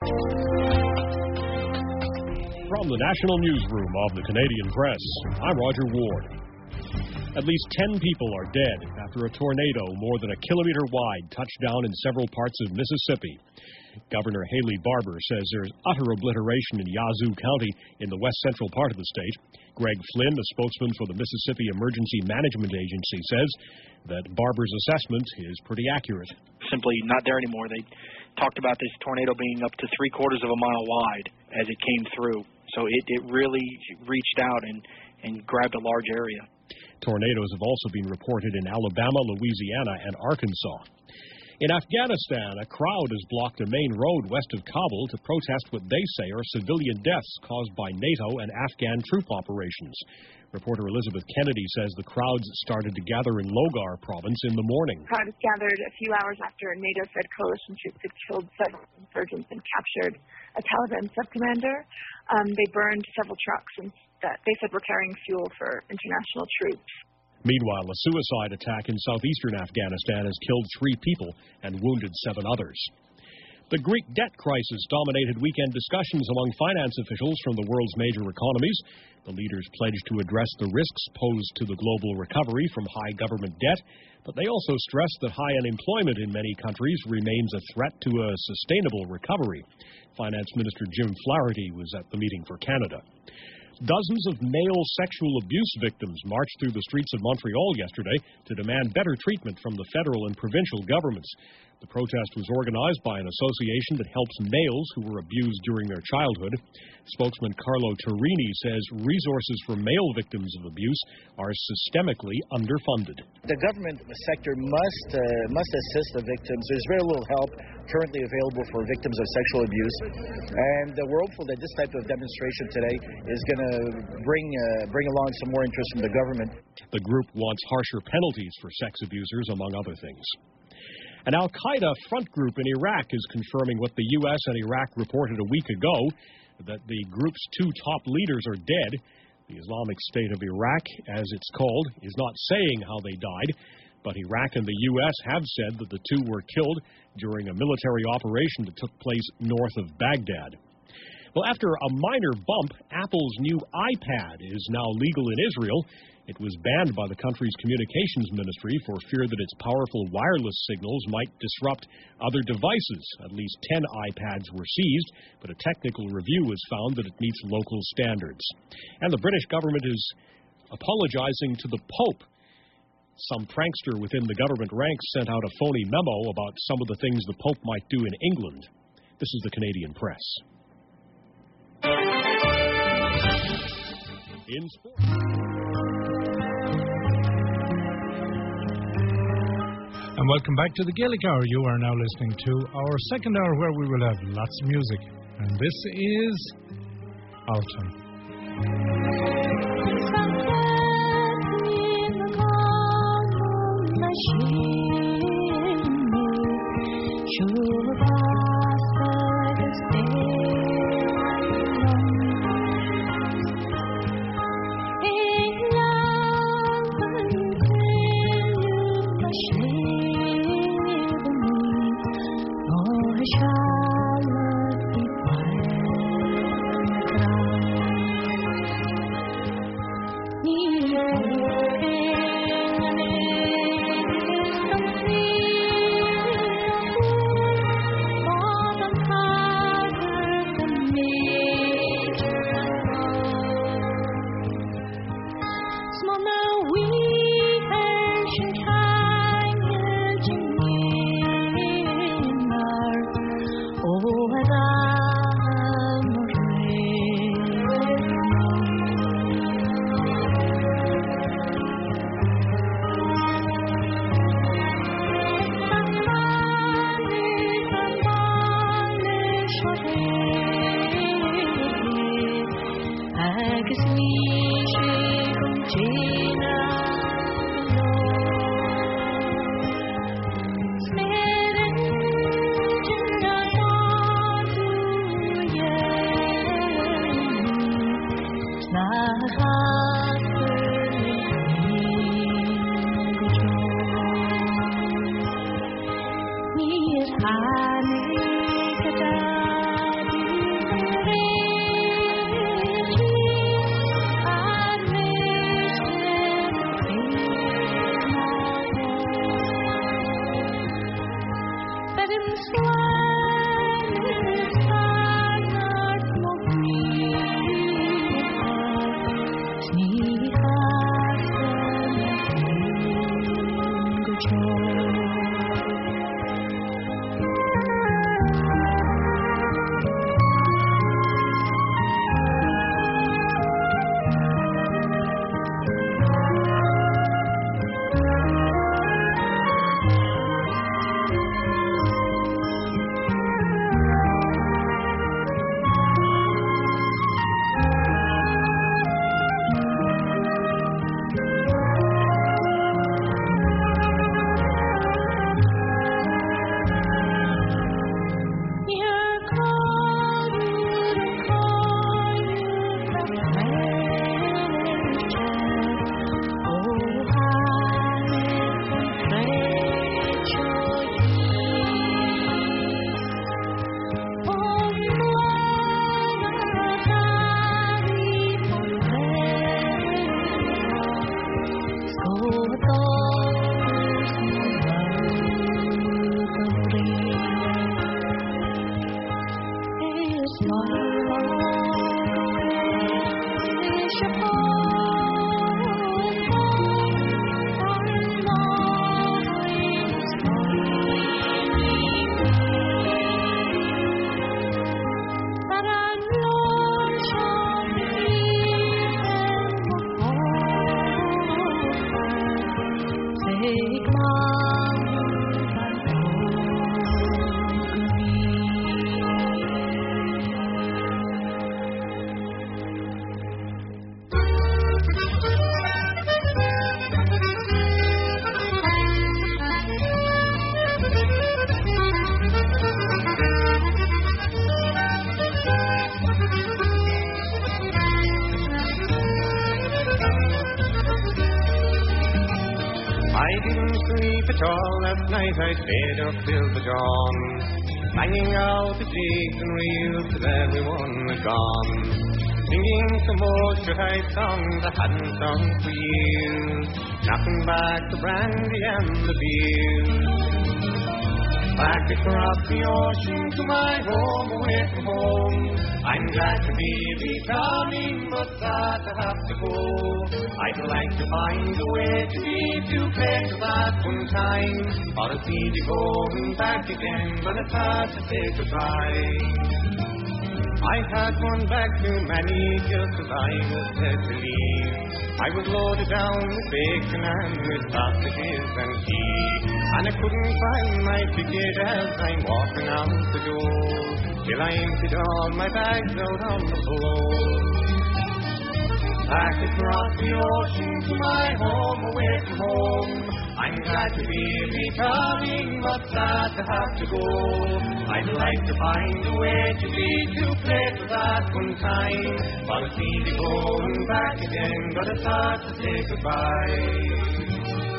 From the National Newsroom of the Canadian Press, I'm Roger Ward. At least 10 people are dead after a tornado more than a kilometer wide touched down in several parts of Mississippi. Governor Haley Barbour says there's utter obliteration in Yazoo County in the west central part of the state. Greg Flynn, the spokesman for the Mississippi Emergency Management Agency, says that Barbour's assessment is pretty accurate. Simply not there anymore. They talked about this tornado being up to 3/4 of a mile wide as it came through. So it really reached out and grabbed a large area. Tornadoes have also been reported in Alabama, Louisiana, and Arkansas. In Afghanistan, a crowd has blocked a main road west of Kabul to protest what they say are civilian deaths caused by NATO and Afghan troop operations. Reporter Elizabeth Kennedy says the crowds started to gather in Logar province in the morning. The crowd gathered a few hours after NATO-Fed coalition troops had killed several insurgents and captured a Taliban sub-commander. They burned several trucks and that they said were carrying fuel for international troops. Meanwhile, a suicide attack in southeastern Afghanistan has killed 3 people and wounded 7 others. The Greek debt crisis dominated weekend discussions among finance officials from the world's major economies. The leaders pledged to address the risks posed to the global recovery from high government debt, but they also stressed that high unemployment in many countries remains a threat to a sustainable recovery. Finance Minister Jim Flaherty was at the meeting for Canada. Dozens of male sexual abuse victims marched through the streets of Montreal yesterday to demand better treatment from the federal and provincial governments. The protest was organized by an association that helps males who were abused during their childhood. Spokesman Carlo Turini says resources for male victims of abuse are systemically underfunded. The government sector must assist the victims. There's very little help currently available for victims of sexual abuse, and we're hopeful that this type of demonstration today is going to bring along some more interest from the government. The group wants harsher penalties for sex abusers, among other things. An al-Qaeda front group in Iraq is confirming what the U.S. and Iraq reported a week ago, that the group's 2 top leaders are dead. The Islamic State of Iraq, as it's called, is not saying how they died, but Iraq and the U.S. have said that the 2 were killed during a military operation that took place north of Baghdad. Well, after a minor bump, Apple's new iPad is now legal in Israel. It was banned by the country's communications ministry for fear that its powerful wireless signals might disrupt other devices. At least 10 iPads were seized, but a technical review has found that it meets local standards. And the British government is apologizing to the Pope. Some prankster within the government ranks sent out a phony memo about some of the things the Pope might do in England. This is the Canadian Press. In sports. And welcome back to the Gaelic Hour. You are now listening to our second hour where we will have lots of music. And this is Alton. Last night I stayed up till the dawn, banging out the jigs and reels till everyone was gone, singing some old shut-eyed songs I hadn't sung for years, knocking back the brandy and the beer. Back across the ocean to my home, away from home, I'm glad to be returning, but sad to have to go. I'd like to find a way to be to places at one time, or to see you going back again, but it's hard to say goodbye. I had one back too many just as I was set to leave. I was loaded down with bacon and with sausages and tea, and I couldn't find my ticket as I'm walking out the door, till I emptied all my bags out on the floor. Back across the ocean to my home, away from home, I'm glad to be returning, but sad to have to go. I'd like to find a way to be two places at one time, but it's easy going back again, but it's hard to say goodbye.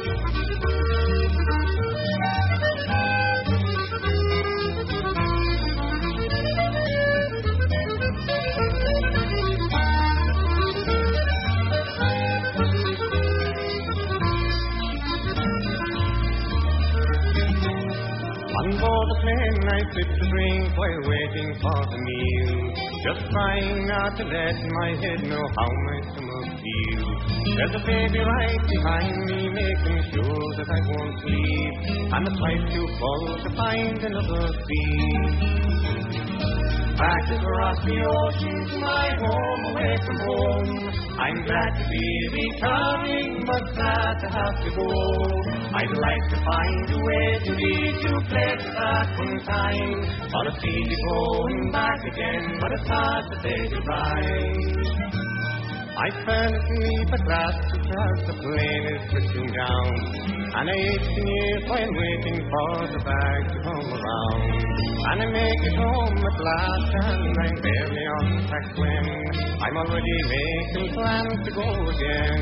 On board the plane I sipped a drink while waiting for the meal, just trying not to let my head know how my stomach feels. There's a baby right behind me making sure that I won't sleep, and the flight's too full to find another seat. Back across the ocean to my home, away from home, I'm glad to be returning, but sad to have to go. I'd like to find a way to be two places at one time, or to see you going back again, but it's hard to say goodbye. I fell asleep at last because the plane is drifting down, and I ate the news while waiting for the bag to come around. And I make it home at last, and I'm barely unpacked when I'm already making plans to go again.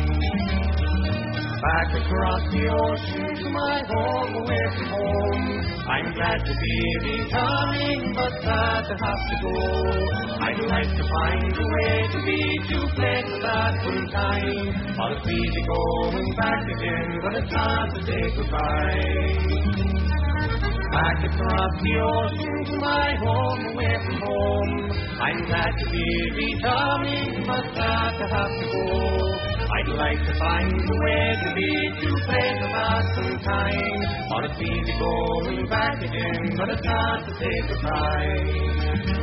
Back across the ocean to my home, away from home, I'm glad to be returning, but sad to have to go. I'd like to find a way to be two places at one time, or to see you going back again, but it's hard to say goodbye. Back across the ocean to my home, away from home, I'm glad to be returning, but sad to have to go. I'd like to find a way to be two places at one time, or to see you going back again, but it's hard to say goodbye.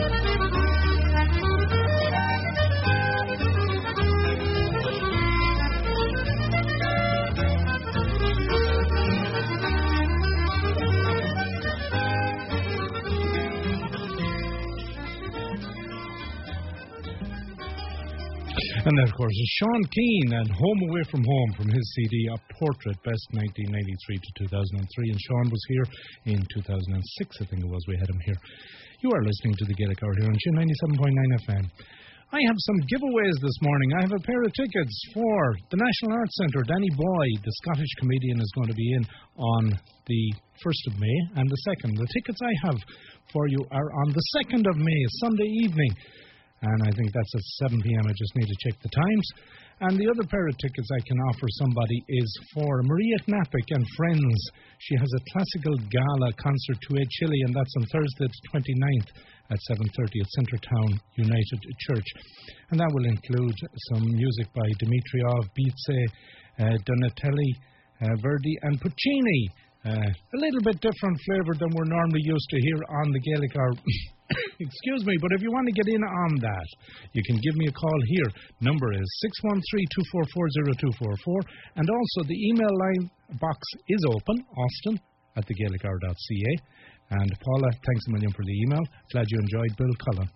And that, of course, is Sean Keane and Home Away from Home from his CD, A Portrait, Best 1993 to 2003. And Sean was here in 2006, I think it was. We had him here. You are listening to the Gaelic Hour here on Chin 97.9 FM. I have some giveaways this morning. I have a pair of tickets for the National Arts Centre. Danny Boyd, the Scottish comedian, is going to be in on the 1st of May and the 2nd. The tickets I have for you are on the 2nd of May, Sunday evening. and I think that's at 7 p.m. I just need to check the times. And the other pair of tickets I can offer somebody is for Maria Knapik and friends. She has a classical gala concert to a Chile, and that's on Thursday the 29th at 7:30 at Centretown United Church. And that will include some music by Dimitrov, Bizet, Donatelli, Verdi and Puccini. A little bit different flavour than we're normally used to here on the Gaelic Hour. Excuse me, but if you want to get in on that, you can give me a call here. Number is 613-244-0244, and also the email line box is open, austin@thegaelichour.ca. And Paula, thanks a million for the email. Glad you enjoyed Bill Cullen.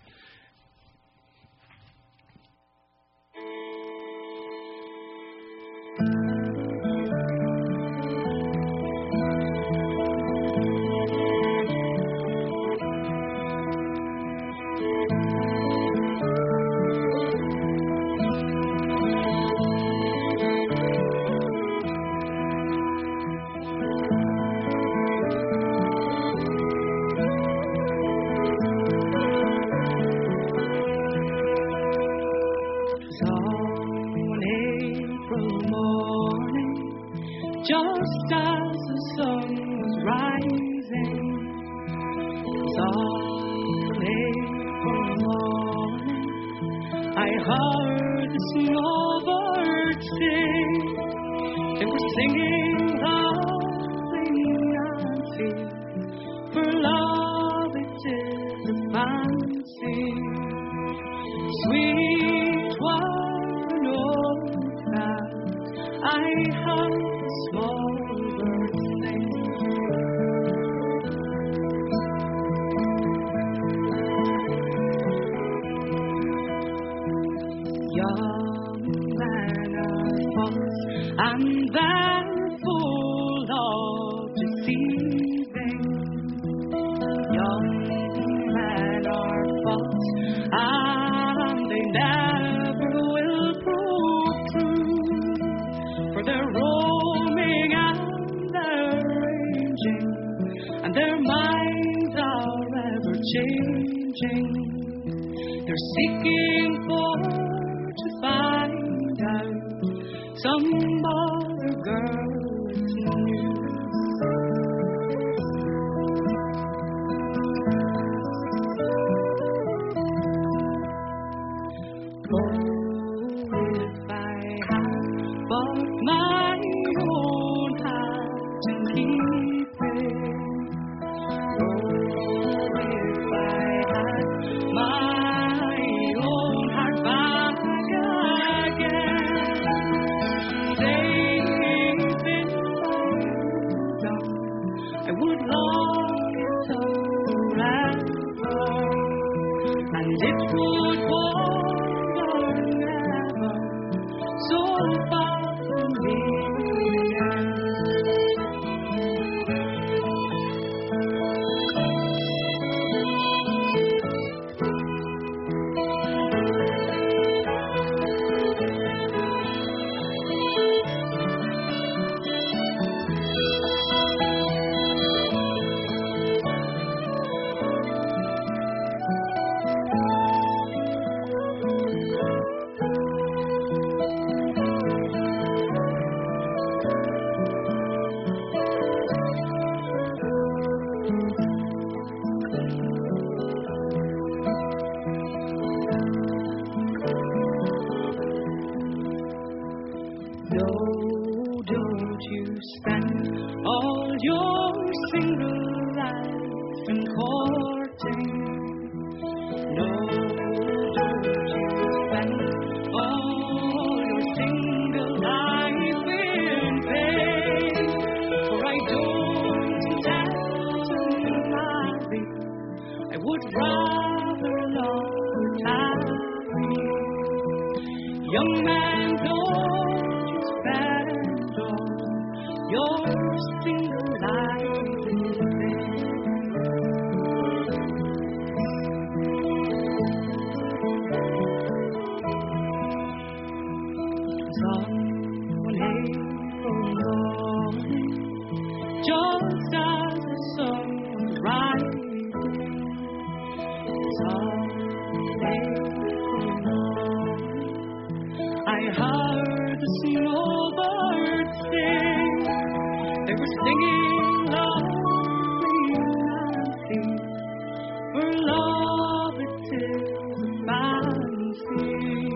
I heard the snowbirds sing. They were singing lonely Nancy, for love it is a fancy.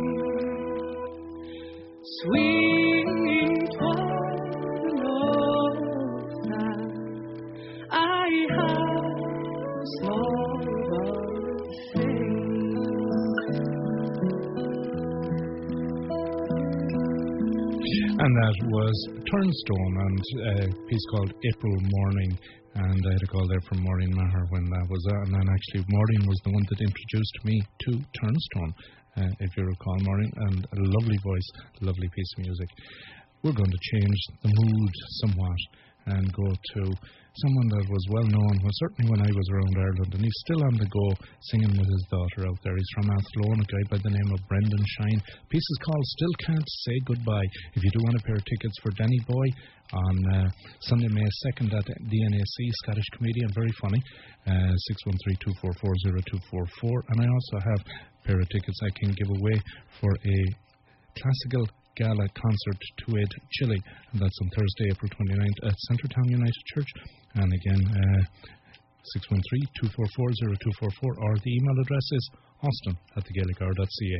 Sweet was the note that I heard the snowbirds sing. And that was Turnstone and a piece called April Morning. And I had a call there from Maureen Maher when that was on. And actually, Maureen was the one that introduced me to Turnstone, if you recall, Maureen. And a lovely voice, lovely piece of music. We're going to change the mood somewhat and go to someone that was well known, well, certainly when I was around Ireland, and he's still on the go singing with his daughter out there. He's from Athlone, a guy by the name of Brendan Shine. The piece is called Still Can't Say Goodbye. If you do want a pair of tickets for Danny Boy on Sunday, May 2nd at the NAC, Scottish comedian, very funny, 613-244-0244. And I also have a pair of tickets I can give away for a classical gala concert to aid Chile, and that's on Thursday, April 29th at Centretown United Church. And again, 613-244-0244, or the email address is austin@thegaelichour.ca.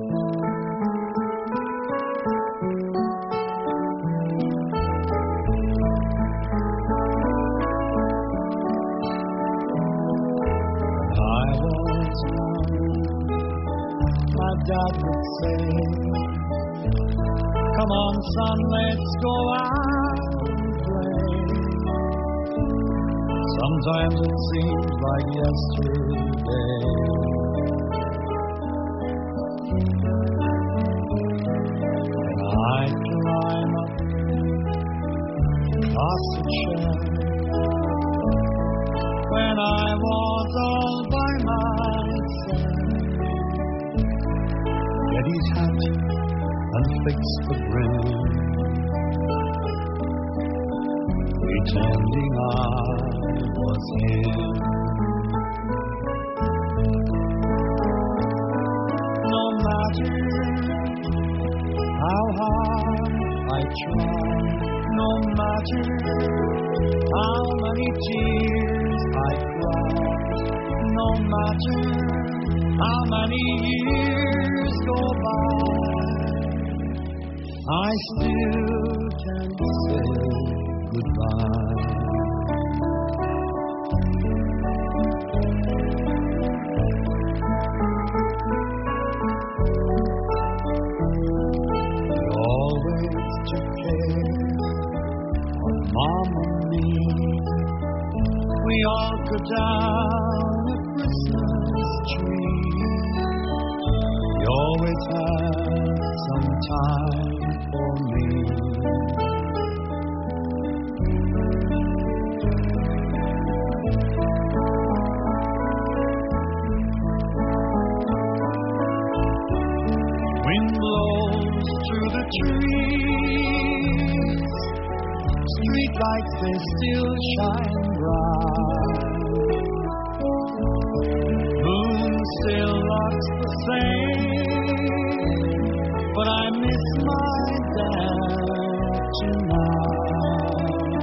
I was young, my dad would say, come on, son, let's go out and play. Sometimes it seems like yesterday. And I'd climb up across the shed when I was all by myself. Get his hat and fix the brim, pretending I was him. No matter how hard I try, no matter how many tears I cry, no matter how many years go by, I still can't say goodbye. We always took care of Mom and me. We all cut down a Christmas tree. We always had some time for me. Wind blows through the trees, street lights they still shine bright. Moon still looks the same, but I miss my dad tonight.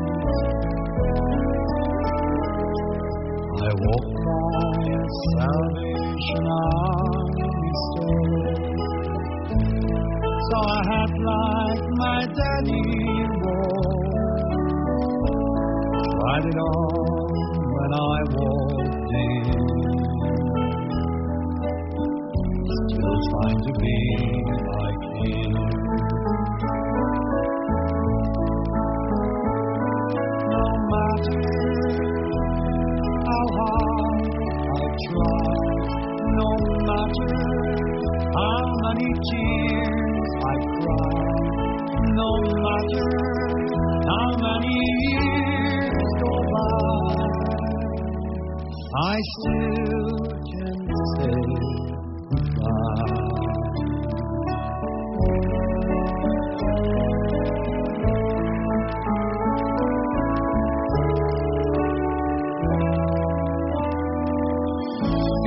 I walk by a Salvation Army store, saw a hat like my daddy wore. Tried it on when I walked in, still trying to be like him. No matter how hard I try, no matter how many tears I cry, no matter how many years go by, I still can't say goodbye.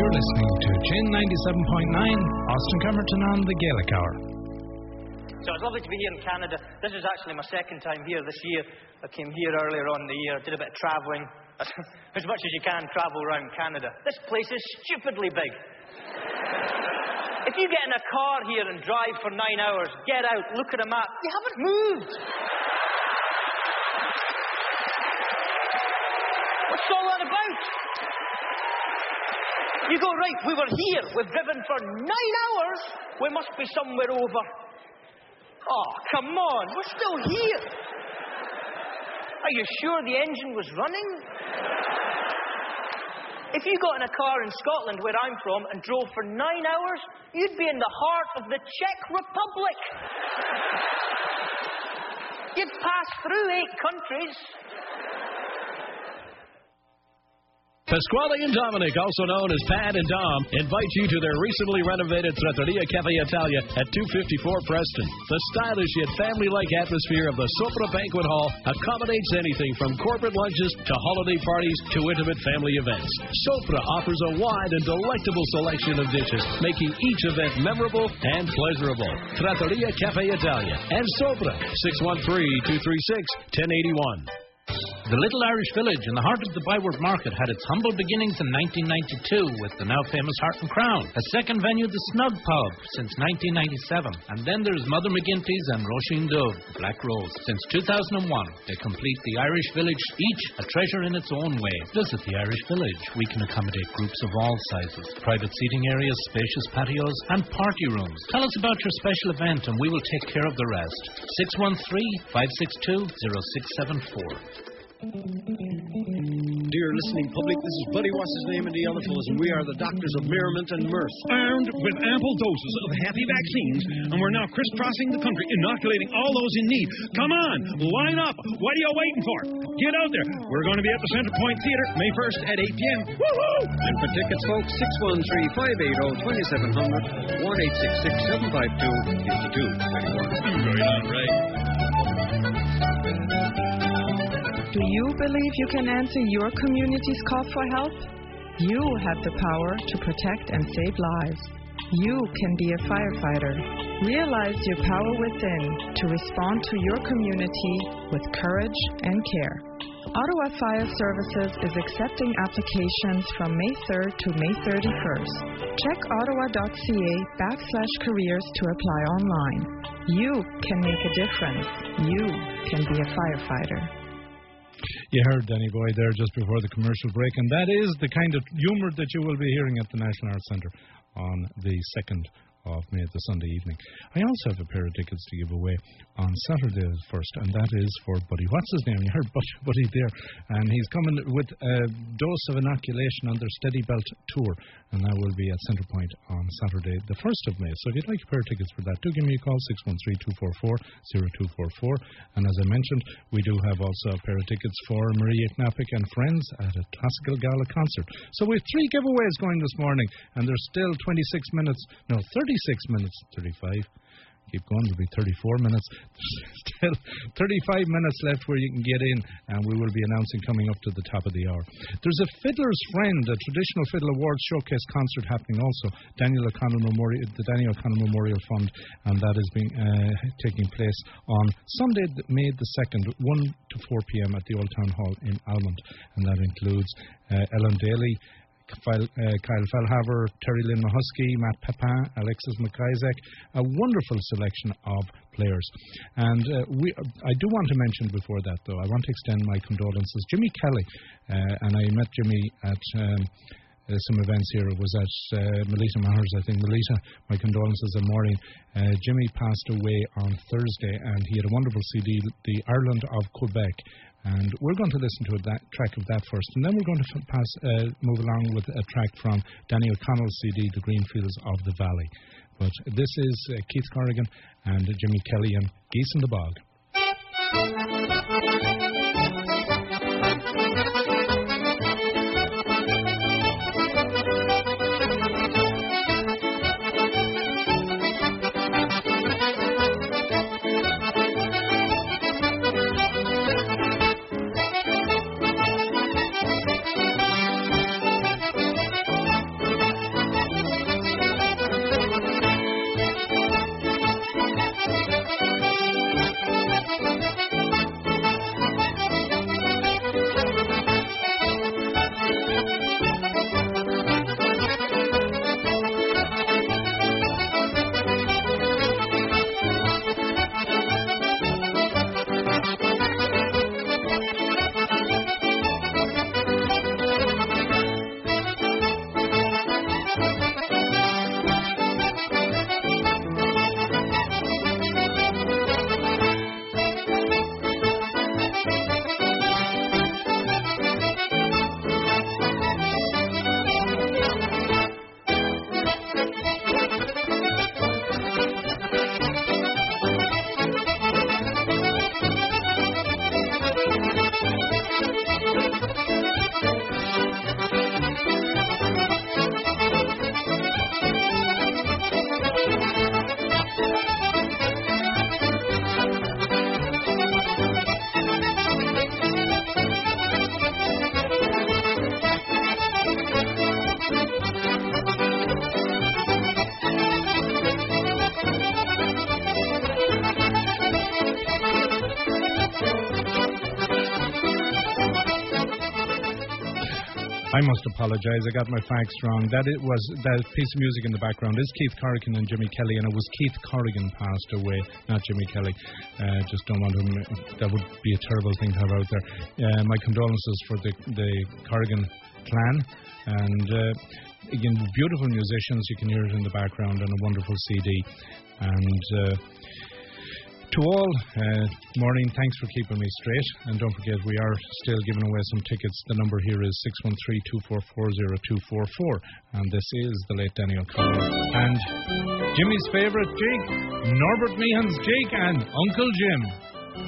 You're listening to Chin 97.9, Austin Camerton on the Gaelic Hour. So it's lovely to be here in Canada. This is actually my second time here this year. I came here earlier on in the year, did a bit of travelling. As much as you can travel around Canada. This place is stupidly big. If you get in a car here and drive for 9 hours, get out, look at a map, you haven't moved. What's all that about? You go, right, we were here, we've driven for 9 hours, we must be somewhere over. Oh, come on, we're still here. Are you sure the engine was running? If you got in a car in Scotland, where I'm from, and drove for 9 hours, you'd be in the heart of the Czech Republic. You'd pass through 8 countries. Pasquale and Dominic, also known as Pat and Dom, invite you to their recently renovated Trattoria Cafe Italia at 254 Preston. The stylish yet family-like atmosphere of the Sopra Banquet Hall accommodates anything from corporate lunches to holiday parties to intimate family events. Sopra offers a wide and delectable selection of dishes, making each event memorable and pleasurable. Trattoria Cafe Italia and Sopra, 613-236-1081. The Little Irish Village in the heart of the Byward Market had its humble beginnings in 1992 with the now famous Heart and Crown, a second venue, the Snug Pub, since 1997. And then there's Mother McGinty's and Roisin Dove, the Black Rose. Since 2001, they complete the Irish Village, each a treasure in its own way. Visit the Irish Village. We can accommodate groups of all sizes, private seating areas, spacious patios, and party rooms. Tell us about your special event and we will take care of the rest. 613-562-0674. Dear listening public, this is Buddy Wass's name in the Yellowfulls, and we are the doctors of merriment and mirth. Armed with ample doses of happy vaccines, and we're now crisscrossing the country, inoculating all those in need. Come on, line up. What are you waiting for? Get out there. We're going to be at the Center Point Theater May 1st at 8 p.m. Woohoo! And for tickets, folks, 613-580-2700, 1-866-752-5231. Right on, right. Do you believe you can answer your community's call for help? You have the power to protect and save lives. You can be a firefighter. Realize your power within to respond to your community with courage and care. Ottawa Fire Services is accepting applications from May 3rd to May 31st. Check ottawa.ca/careers to apply online. You can make a difference. You can be a firefighter. You heard Danny Boy there just before the commercial break, and that is the kind of humour that you will be hearing at the National Arts Centre on the 2nd of May, the Sunday evening. I also have a pair of tickets to give away on Saturday the 1st, and that is for Buddy. What's his name? You heard Buddy there, and he's coming with a dose of inoculation on their Steady Belt tour, and that will be at Centrepoint on Saturday the 1st of May. So if you'd like a pair of tickets for that, do give me a call, 613-244-0244. And as I mentioned, we do have also a pair of tickets for Maria Knapik and friends at a classical gala concert. So we have 3 giveaways going this morning, and there's still 36 minutes, 35. Keep going, there'll be 34 minutes. Still 35 minutes left where you can get in, and we will be announcing coming up to the top of the hour. There's a Fiddler's Friend, a traditional fiddle awards showcase concert happening also. The Daniel O'Connell Memorial Fund, and that is taking place on Sunday, May the 2nd, 1 to 4 p.m. at the Old Town Hall in Almond. And that includes Ellen Daly, Kyle Fellhaver, Terry Lynn Mahusky, Matt Pepin, Alexis McIsaac, a wonderful selection of players. And I do want to mention before that, though, I want to extend my condolences. Jimmy Kelly, and I met Jimmy at some events here. It was at Melita Maher's, I think. Melita, my condolences, and Maureen. Jimmy passed away on Thursday, and he had a wonderful CD, The Ireland of Quebec. And we're going to listen to that track of that first, and then we're going to move along with a track from Danny O'Connell's CD, The Green Fields of the Valley. But this is Keith Corrigan and Jimmy Kelly and Geese in the Bog. I must apologise. I got my facts wrong. That piece of music in the background is Keith Corrigan and Jimmy Kelly, and it was Keith Corrigan passed away, not Jimmy Kelly. Just don't want him. That would be a terrible thing to have out there. My condolences for the Corrigan clan, and again, beautiful musicians. You can hear it in the background, and a wonderful CD. And to all, morning, thanks for keeping me straight. And don't forget, we are still giving away some tickets. The number here is 613-244-0244. And this is the late Danny O'Connell. And Jimmy's favourite Jake, Norbert Meehan's Jake, and Uncle Jim.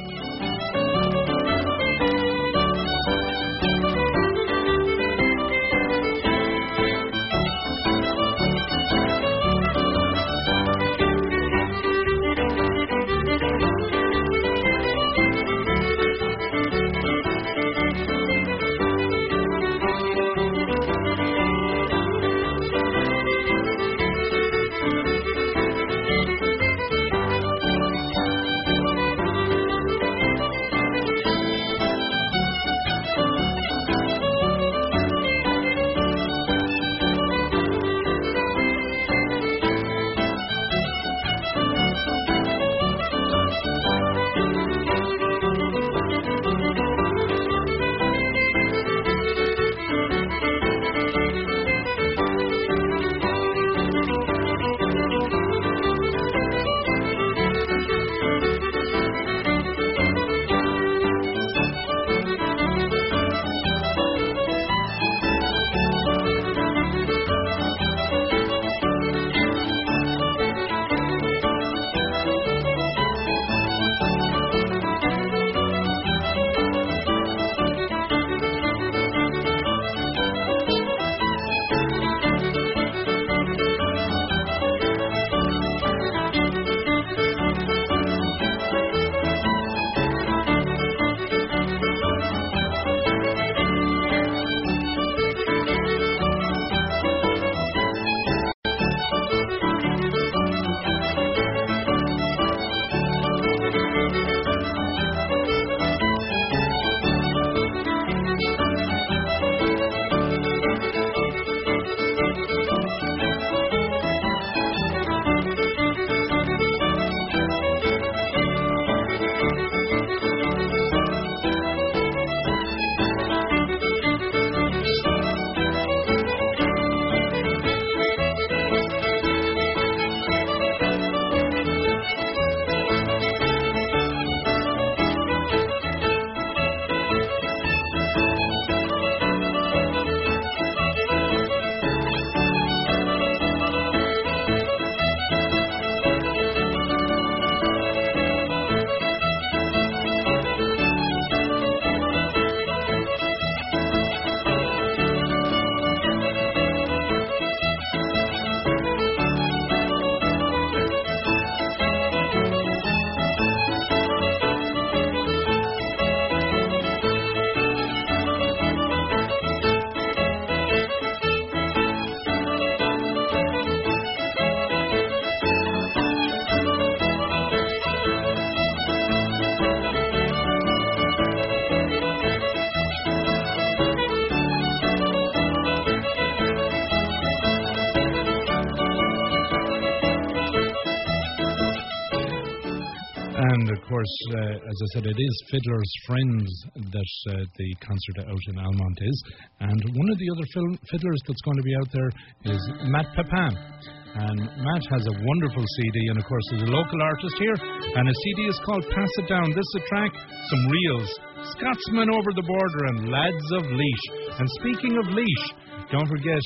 And of course, as I said, it is Fiddler's Friends that the concert out in Almont is. And one of the other fiddlers that's going to be out there is Matt Pepin. And Matt has a wonderful CD, and of course he's a local artist here, and his CD is called Pass It Down. This is a track, some reels, Scotsmen Over the Border and Lads of Laois. And speaking of Laois, don't forget,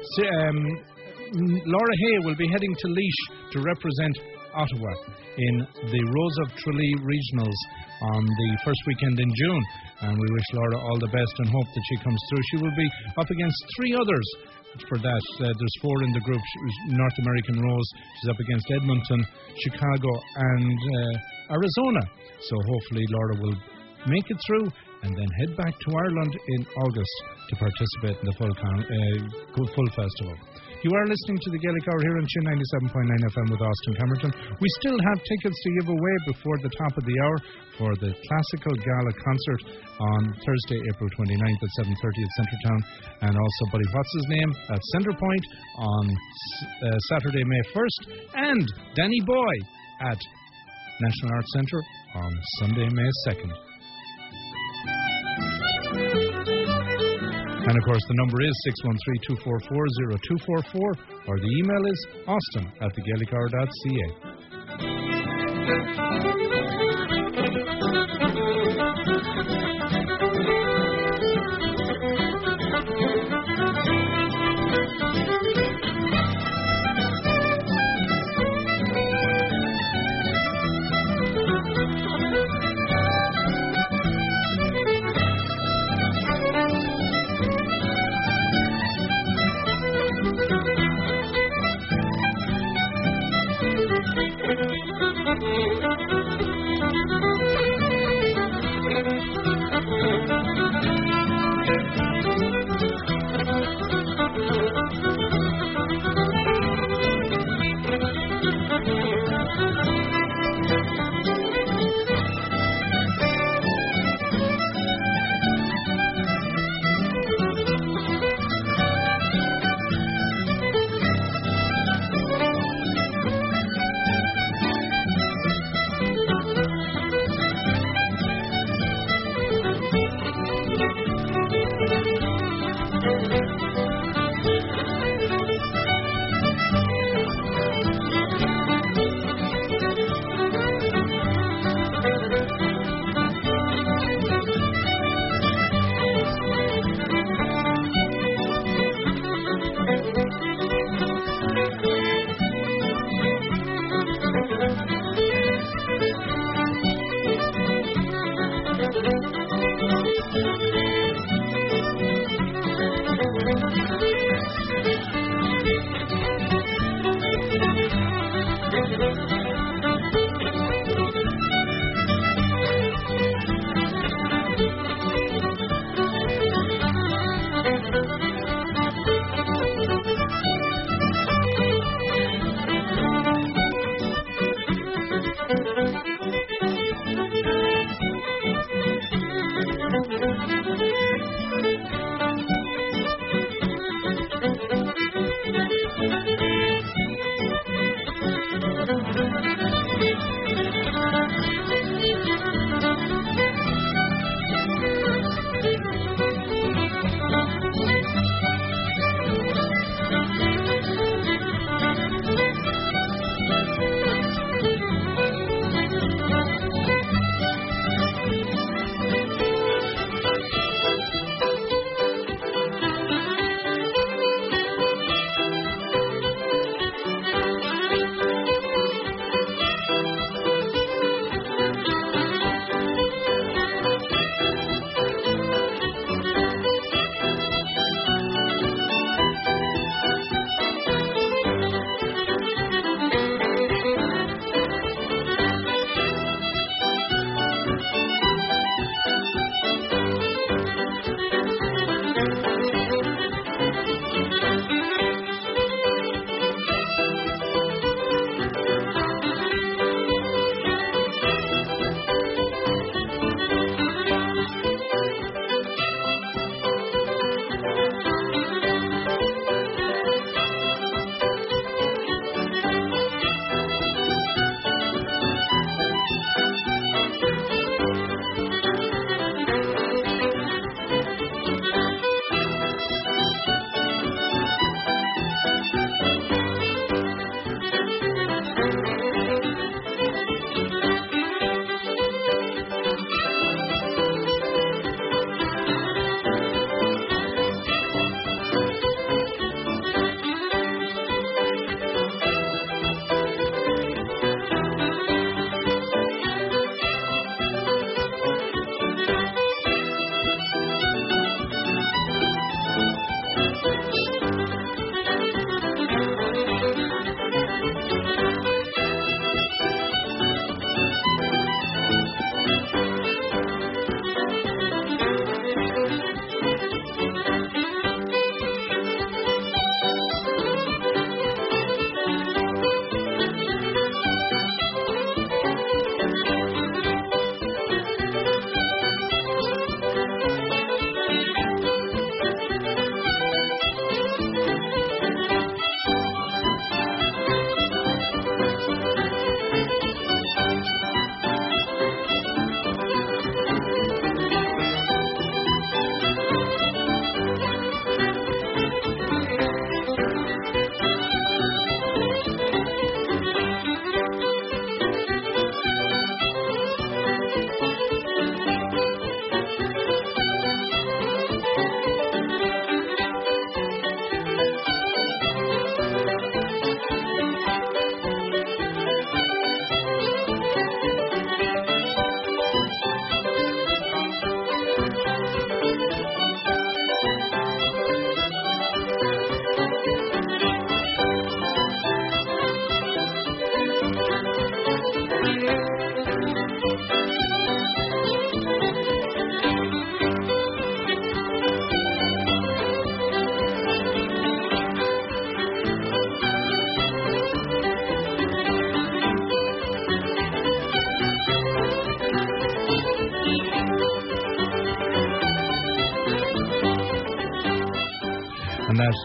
Laura Hay will be heading to Laois to represent Ottawa in the Rose of Tralee Regionals on the first weekend in June. And we wish Laura all the best and hope that she comes through. She will be up against three others for that. There's four in the group. North American Rose, she's up against Edmonton, Chicago and Arizona. So hopefully Laura will make it through and then head back to Ireland in August to participate in the full festival. You are listening to the Gaelic Hour here on Chin 97.9 FM with Austin Camerton. We still have tickets to give away before the top of the hour for the Classical Gala concert on Thursday, April 29th at 7:30 at Centretown, and also Buddy What's His Name at Centrepoint on Saturday, May 1st, and Danny Boy at National Arts Centre on Sunday, May 2nd. And, of course, the number is 613-244-0244, or the email is austin@thegaelichour.ca.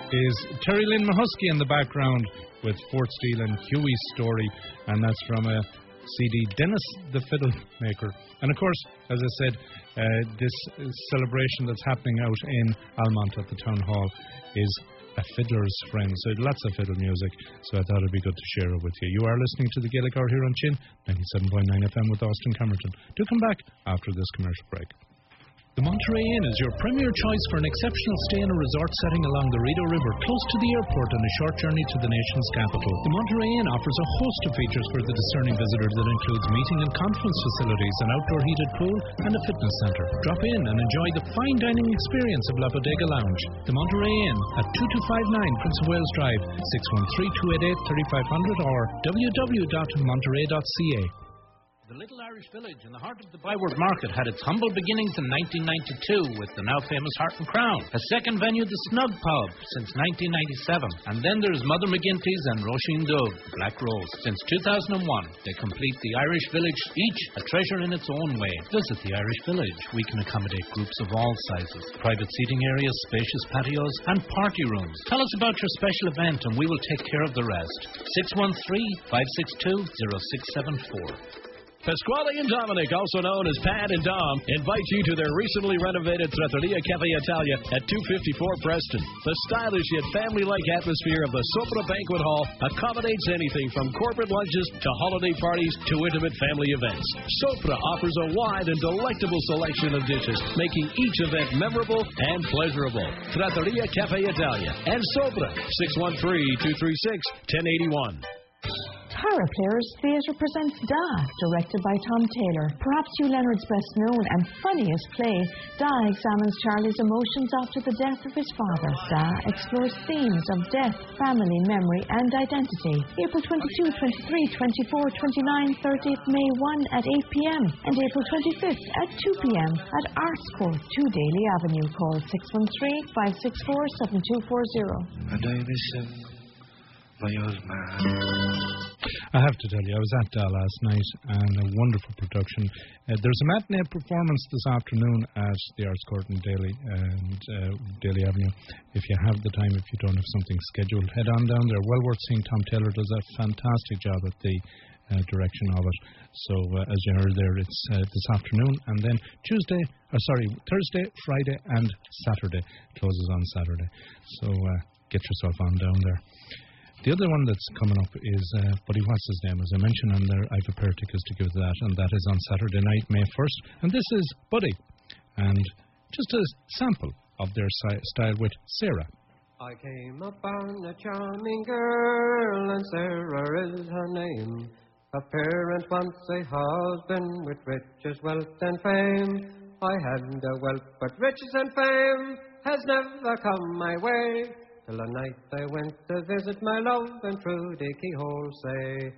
is Terry Lynn Mahusky in the background with Fort Steele and Huey's Story, and that's from a CD, Dennis the Fiddle Maker. And of course, as I said, this celebration that's happening out in Almont at the Town Hall is a fiddler's friend, so lots of fiddle music, so I thought it'd be good to share it with you. You are listening to the Gaelic Hour here on Chin 97.9 FM with Austin Camerton. Do come back after this commercial break. The Monterey Inn is your premier choice for an exceptional stay in a resort setting along the Rideau River, close to the airport and a short journey to the nation's capital. The Monterey Inn offers a host of features for the discerning visitor that includes meeting and conference facilities, an outdoor heated pool, and a fitness centre. Drop in and enjoy the fine dining experience of La Bodega Lounge. The Monterey Inn at 2259 Prince of Wales Drive, 613-288-3500 or www.monterey.ca. The Little Irish Village in the heart of the Byward Market had its humble beginnings in 1992 with the now famous Heart and Crown, a second venue, the Snug Pub, since 1997. And then there's Mother McGinty's and Roisin Dubh, Black Rose. Since 2001, they complete the Irish Village, each a treasure in its own way. Visit the Irish Village. We can accommodate groups of all sizes, private seating areas, spacious patios, and party rooms. Tell us about your special event and we will take care of the rest. 613-562-0674. Pasquale and Dominic, also known as Pat and Dom, invite you to their recently renovated Trattoria Cafe Italia at 254 Preston. The stylish yet family-like atmosphere of the Sopra Banquet Hall accommodates anything from corporate lunches to holiday parties to intimate family events. Sopra offers a wide and delectable selection of dishes, making each event memorable and pleasurable. Trattoria Cafe Italia and Sopra, 613-236-1081. Para Players Theatre presents Da, directed by Tom Taylor. Perhaps Hugh Leonard's best known and funniest play, Da examines Charlie's emotions after the death of his father. Da explores themes of death, family, memory and identity. April 22, 23, 24, 29, 30th May 1 at 8 p.m. and April 25th at 2 p.m. at Arts Court, 2 Daly Avenue. Call 613-564-7240. And I listen by your man. I have to tell you, I was at last night, and a wonderful production. There's a matinee performance this afternoon at the Arts Court in Daly Daly Avenue. If you have the time, if you don't have something scheduled, head on down there. Well worth seeing. Tom Taylor does a fantastic job at the direction of it. So as you heard there, it's this afternoon, and then Thursday, Friday, and Saturday. Closes on Saturday. So get yourself on down there. The other one that's coming up is Buddy What's His Name, as I mentioned, and I have a pair of tickets to give to that, and that is on Saturday night, May 1st. And this is Buddy, and just a sample of their style with Sarah. I came upon a charming girl, and Sarah is her name. A parent once a husband with riches, wealth, and fame. I had a wealth, but riches and fame has never come my way. Till a night I went to visit my love, and through the keyhole say,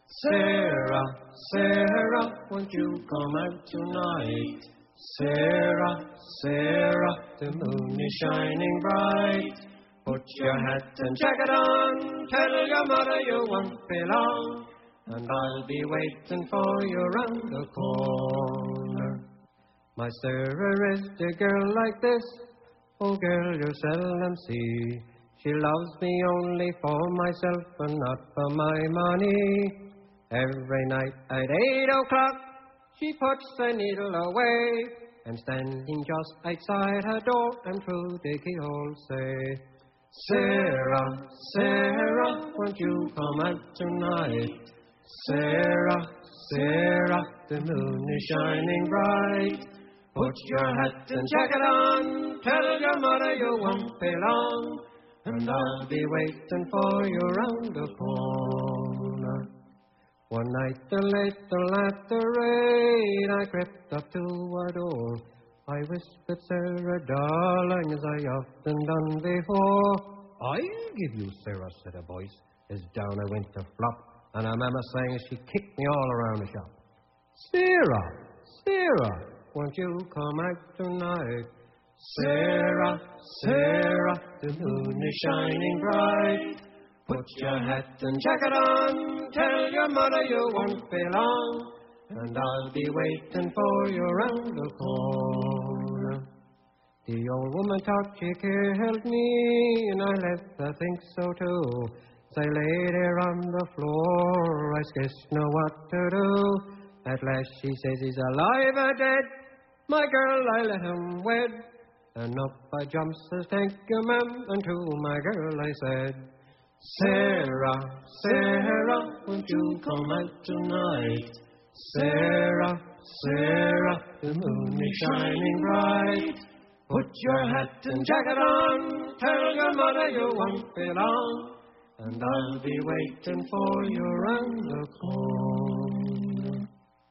Sarah, Sarah, won't you come out tonight? Sarah, Sarah, the moon is shining bright. Put your hat and jacket on, tell your mother you won't be long, and I'll be waiting for you round the corner. My Sarah is a girl like this, oh girl you seldom see. She loves me only for myself and not for my money. Every night at 8 o'clock, she puts the needle away, and standing just outside her door and through the keyhole say, Sarah, Sarah, won't you come out tonight? Sarah, Sarah, the moon is shining bright. Put your hat and jacket on, tell your mother you won't be long, and I'll be waiting for you round the corner. One night a little at the rain, I crept up to her door. I whispered, Sarah, darling, as I often done before. I'll give you, Sarah, said a voice, as down I went to flop, and her mamma sang as she kicked me all around the shop. Sarah, Sarah, won't you come out tonight? Sarah, Sarah, the moon is shining bright. Put your hat and jacket on, tell your mother you won't be long, and I'll be waiting for you round the corner. The old woman thought she killed me, and I left to think so too. As I lay there on the floor, I scarce know what to do. At last she says he's alive or dead. My girl, I let him wed. And up I jumps, says, thank you, ma'am. And to my girl I said, Sarah, Sarah, won't you come out tonight? Sarah, Sarah, the moon is shining bright. Put your hat and jacket on, tell your mother you won't be long, and I'll be waiting for you round the corner.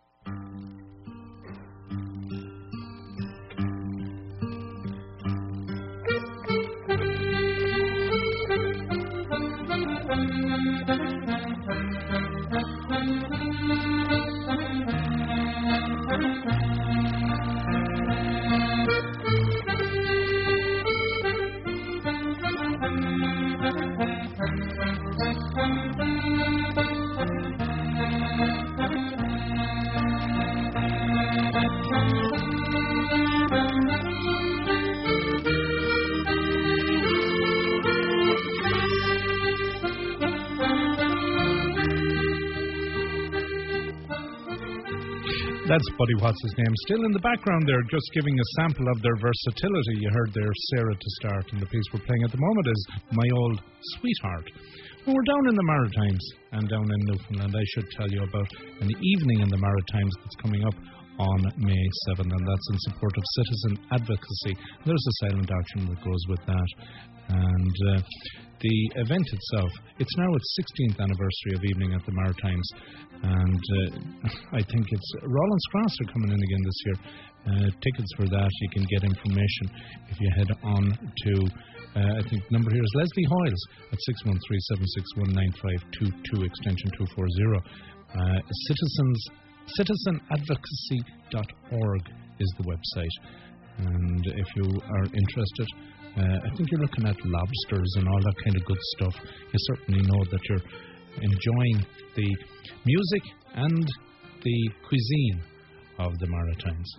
That's Buddy What's his name. Still in the background there, just giving a sample of their versatility. You heard there Sarah to start, and the piece we're playing at the moment is My Old Sweetheart. Well, we're down in the Maritimes and down in Newfoundland. I should tell you about an evening in the Maritimes that's coming up on May 7th, and that's in support of citizen advocacy. There's a silent auction that goes with that. And the event itself, it's now its 16th anniversary of Evening at the Maritimes, and I think it's Rollins Cross are coming in again this year. Tickets for that, you can get information if you head on to, I think the number here is Leslie Hoyles at 613-761-9522, extension 240. Citizenadvocacy.org is the website, and if you are interested, I think you're looking at lobsters and all that kind of good stuff. You certainly know that you're enjoying the music and the cuisine of the Maritimes.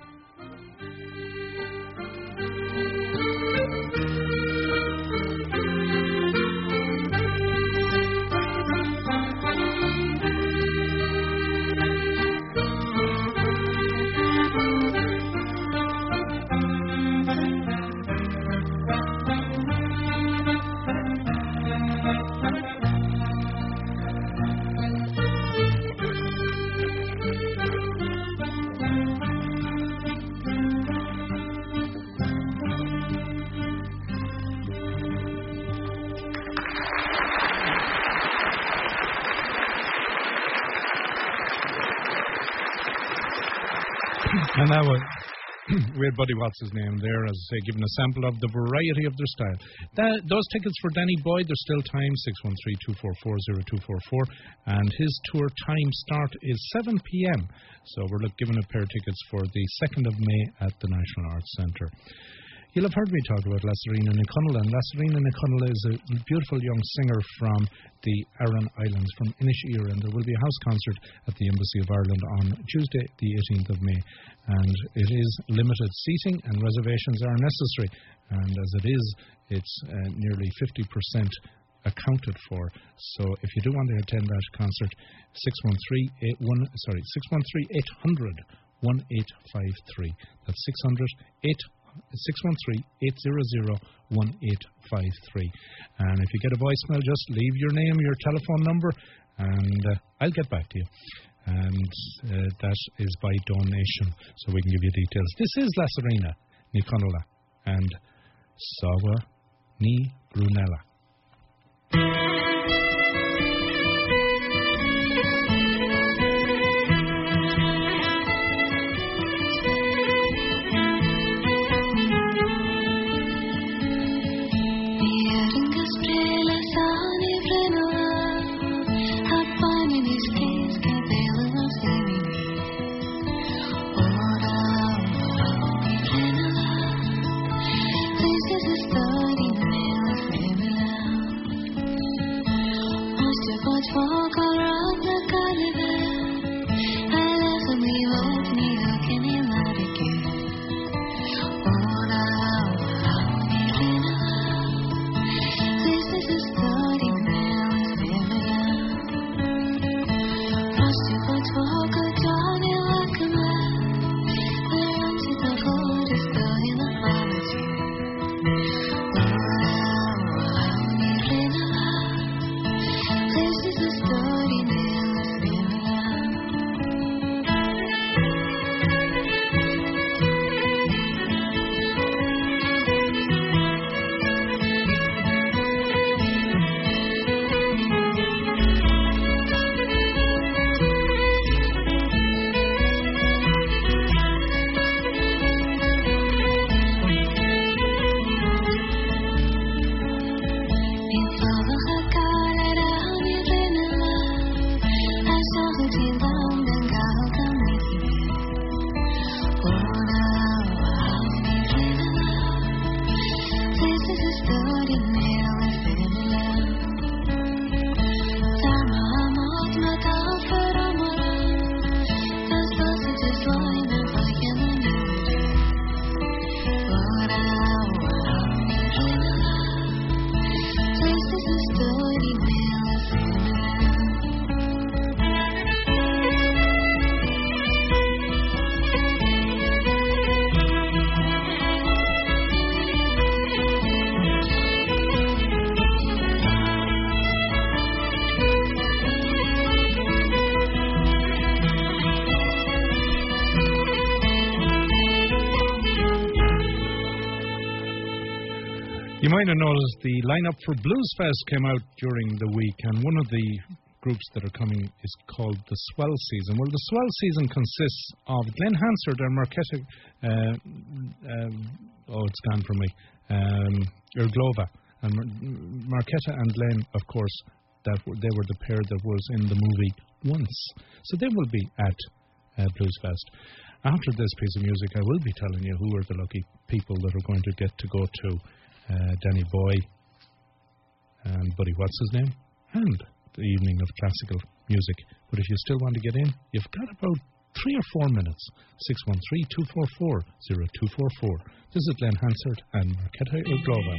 And that was, we had Buddy What's his name there, as I say, giving a sample of the variety of their style. Those tickets for Danny Boyd, there's still time, 613-244-0244, and his tour time start is 7 p.m. So we're giving a pair of tickets for the 2nd of May at the National Arts Centre. You'll have heard me talk about Lasarina Niconala, and Lasarina Niconala is a beautiful young singer from the Aran Islands, from Inisheer, and there will be a house concert at the Embassy of Ireland on Tuesday, the 18th of May. And it is limited seating, and reservations are necessary. And as it is, it's nearly 50% accounted for. So if you do want to attend that concert, 613-800-1853. That's 613-800-1853. And if you get a voicemail, just leave your name, your telephone number, and I'll get back to you. And that is by donation, so we can give you details. This is Lasarina Niconala and Sawa Ni Grunella. Oh, You might have noticed the lineup for Blues Fest came out during the week, and one of the groups that are coming is called the Swell Season. Well, the Swell Season consists of Glenn Hansard and Marquetta, it's gone from me, Irglova. And Marquetta and Glenn, of course, they were the pair that was in the movie Once. So they will be at Blues Fest. After this piece of music, I will be telling you who are the lucky people that are going to get to go to Danny Boy and Buddy, what's his name? And the evening of classical music. But if you still want to get in, you've got about 3 or 4 minutes. 613-244-0244. This is Glenn Hansard and Marquetta Irglova.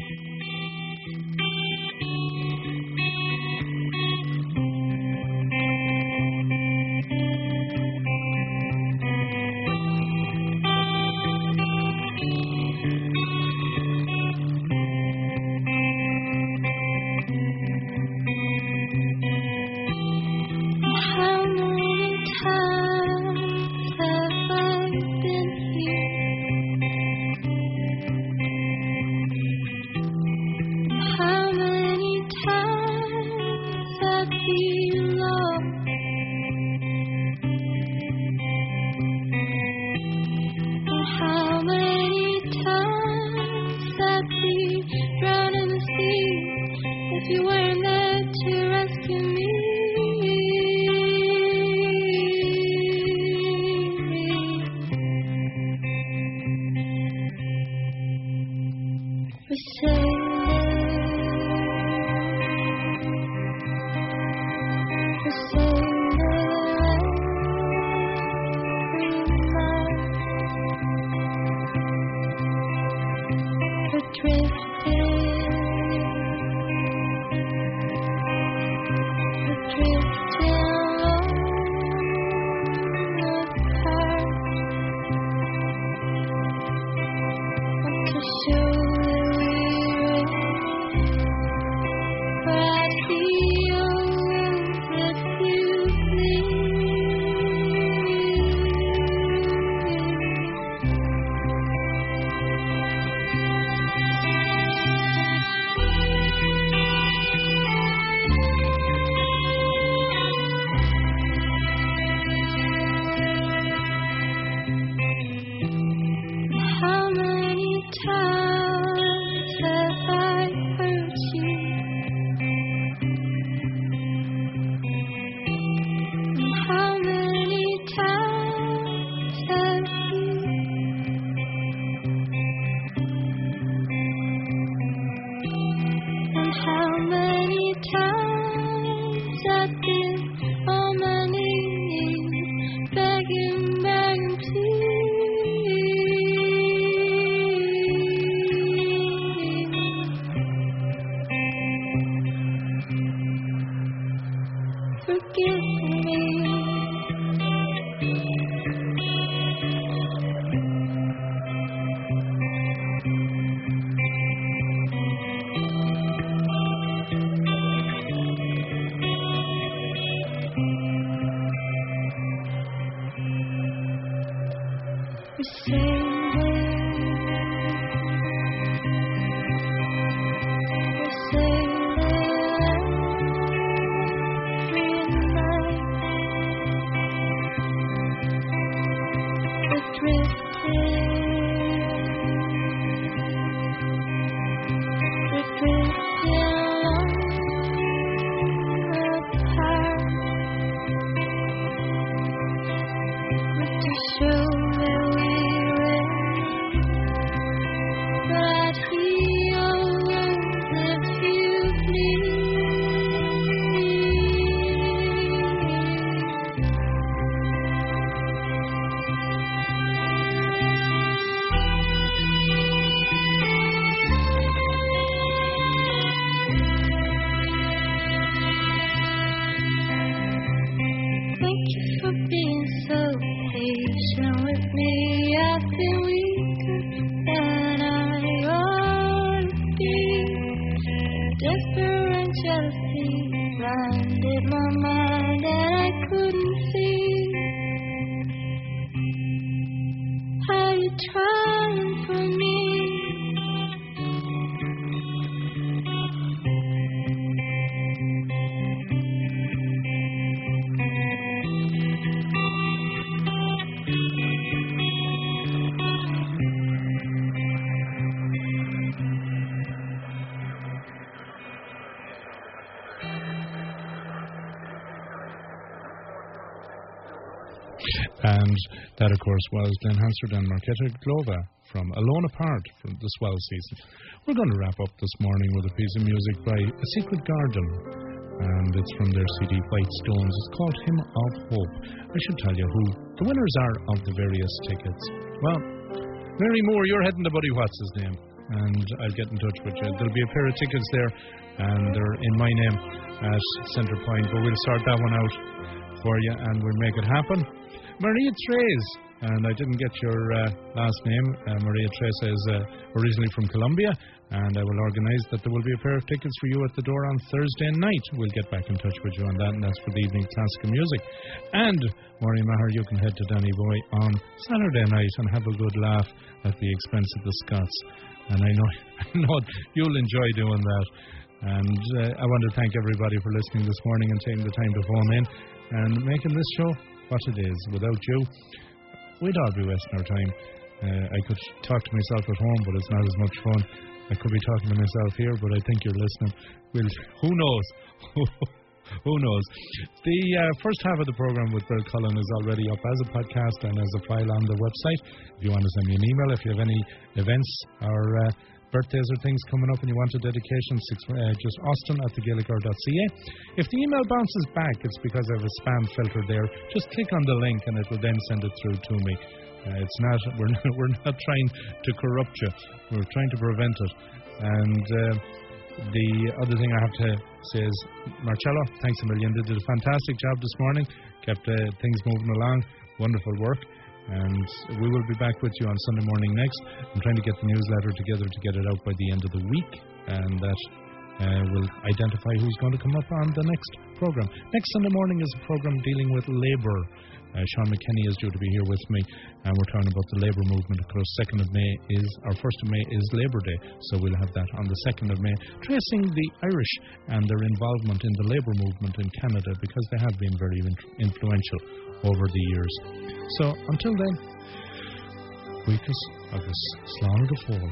And that, of course, was Glenn Hansard and Marketa Glova from Alone Apart from the Swell season. We're going to wrap up this morning with a piece of music by A Secret Garden, and it's from their CD White Stones. It's called Hymn of Hope. I should tell you who the winners are of the various tickets. Well, Mary Moore, you're heading to Buddy What's his name, and I'll get in touch with you. There'll be a pair of tickets there, and they're in my name at Centre Point, but we'll sort that one out for you, and we'll make it happen. Maria Tres, and I didn't get your last name. Maria Tres is originally from Colombia, and I will organise that there will be a pair of tickets for you at the door on Thursday night. We'll get back in touch with you on that, and that's for the evening classical music. And, Maureen Maher, you can head to Danny Boy on Saturday night and have a good laugh at the expense of the Scots. And I know you'll enjoy doing that. And I want to thank everybody for listening this morning and taking the time to phone in and making this show what it is. Without you, we'd all be wasting our time. I could talk to myself at home, but it's not as much fun. I could be talking to myself here, but I think you're listening. Well, who knows? Who knows? The first half of the program with Bill Cullen is already up as a podcast and as a file on the website. If you want to send me an email, if you have any events or birthdays or things coming up and you want a dedication, just austin@thegaelichour.ca. If the email bounces back, it's because I have a spam filter there. Just click on the link and it will then send it through to me. It's not. We're not trying to corrupt you. We're trying to prevent it. And the other thing I have to say is, Marcello, thanks a million. They did a fantastic job this morning. Kept things moving along. Wonderful work. And we will be back with you on Sunday morning next. I'm trying to get the newsletter together to get it out by the end of the week, and that will identify who's going to come up on the next program. Next Sunday morning is a program dealing with labour. Sean McKinney is due to be here with me, and we're talking about the labour movement. Of course, 1st of May is Labour Day, so we'll have that on the 2nd of May, tracing the Irish and their involvement in the labour movement in Canada, because they have been very influential over the years. So, until then, Weekus agus Slán go Fóil.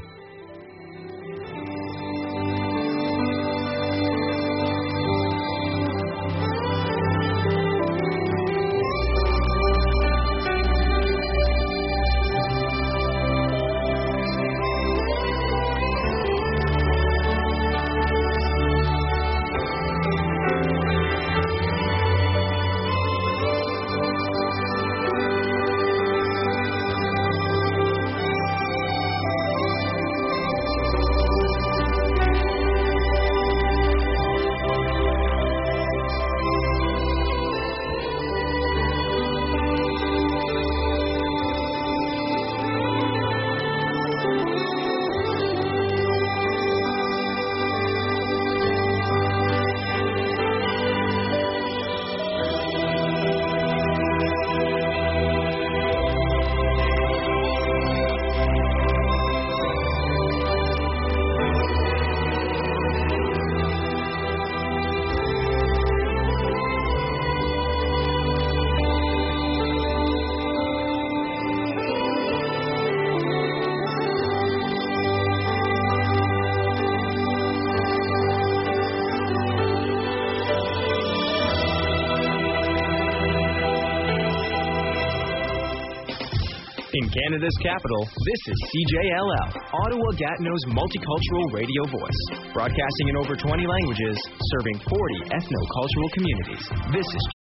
In Canada's capital, this is CJLL, Ottawa-Gatineau's multicultural radio voice. Broadcasting in over 20 languages, serving 40 ethno-cultural communities. This is